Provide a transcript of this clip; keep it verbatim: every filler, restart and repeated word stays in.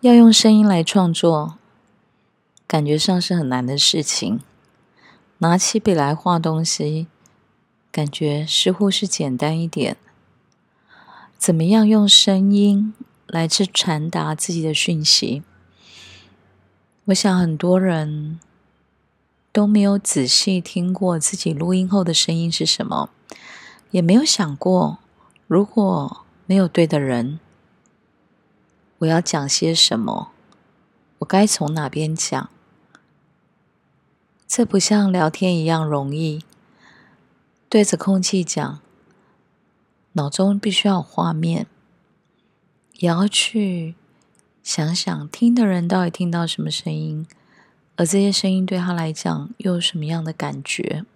要用声音来创作，感觉上是很难的事情。拿起笔来画东西，感觉似乎是简单一点。怎么样用声音来去传达自己的讯息？我想很多人都没有仔细听过自己录音后的声音是什么，也没有想过，如果没有对的人，我要讲些什么？我该从哪边讲？这不像聊天一样容易，对着空气讲，脑中必须要有画面，也要去想想听的人到底听到什么声音，而这些声音对他来讲又有什么样的感觉。